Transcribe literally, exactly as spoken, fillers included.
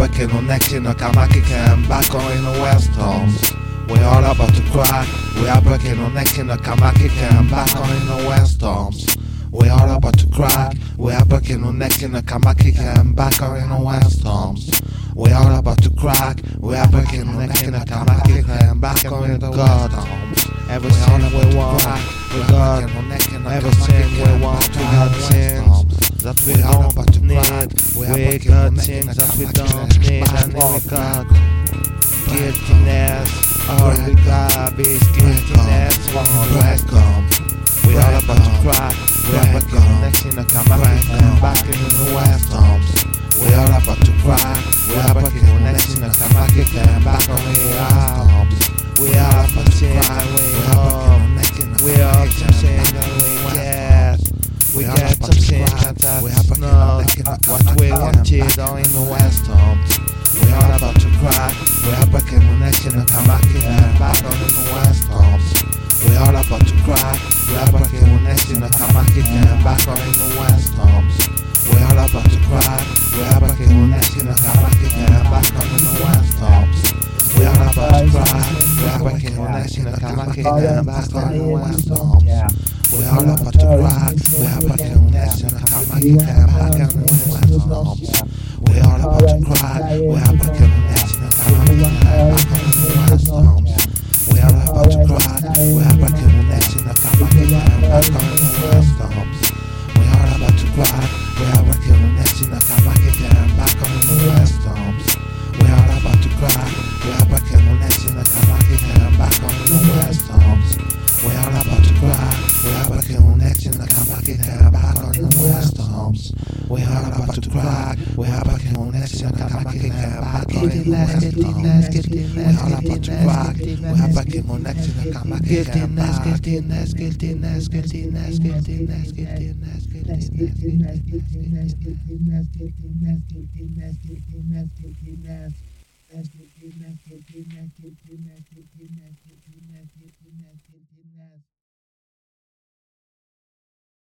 breaking our necks in the Kamaki camp back on in the West Homes. We're all about to cry. We are breaking our necks in the Kamaki camp back on in the West Homes. We all about to cry. We are breaking our necks in the Kamaki camp back on in the West Homes. We all about to crack. We are breaking our necks in the Kamaki camp back on in the God Homes. Ever since we want, we got. Ever since we want, we got sins that we don't need. We got things that we don't need, and we got guiltiness. All we got is guiltiness. We all about to cry. We are breaking our necks in the Kamaki camp back in the West Homes. We all about to cry. We are breaking our necks in the Kamaki camp back on in the West Homes. We are for sin, we hope. We are some sin that we get. We get some sin that that's not what we wanted on in the West Homes. We are about to cry. We are breaking our necks in the Kamaki camp back on in the West Homes. We are about to cry. We are breaking our necks in the Kamaki camp back on in the West Homes. We are about to cry. We are breaking our necks in the Kamaki camp back on in the West Homes. We are about to cry. We are breaking our necks in the Kamaki camp back on in the West Homes. We are about to cry. We are breaking our necks in the Kamaki camp back on in the West Homes. We are about to cry. We are breaking our necks in the Kamaki camp back on in the West Homes. We are about to cry. We are breaking our necks in the Kamaki camp back on in the West Homes. We are about to cry. We are breaking our necks in the Kamaki camp back on in the West Homes. We are about to cry. We are breaking our necks in the Kamaki camp back on in the West Homes. We are about to cry. We are breaking our necks in the Kamaki camp back on in the West Homes. We are about to cry. We are breaking our necks in the Kamaki camp back on in the West Homes. We are about to cry. We are breaking our necks in the Kamaki camp back. Guiltiness, guiltiness, guiltiness, guiltiness, guiltiness, guiltiness, guiltiness, guiltiness,